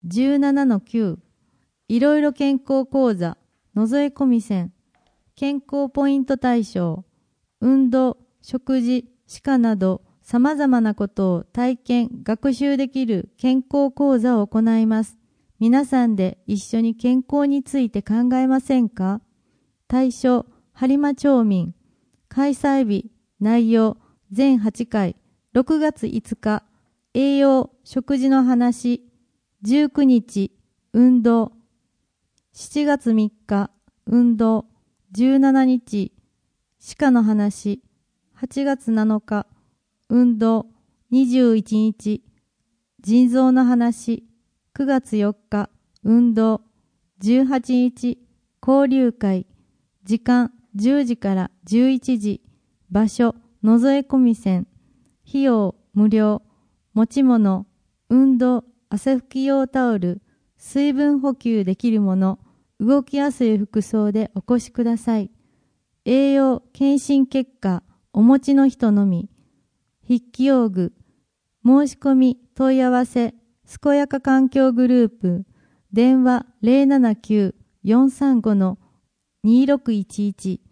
17-9 いろいろ健康講座のぞえ込み線健康ポイント対象運動、食事、歯科など様々なことを体験、学習できる健康講座を行います。皆さんで一緒に健康について考えませんか？対象、播磨町民。開催日、内容、全8回、6月5日、栄養、食事の話、19日、運動、7月3日、運動、17日、歯科の話、8月7日、運動、21日、腎臓の話、9月4日、運動、18日、交流会、時間10時から11時、場所、のぞえ込み線、費用、無料、持ち物、運動、汗拭き用タオル、水分補給できるもの、動きやすい服装でお越しください。栄養、検診結果、お持ちの人のみ。筆記用具、申し込み、問い合わせ、健やか環境グループ、電話079-435-2611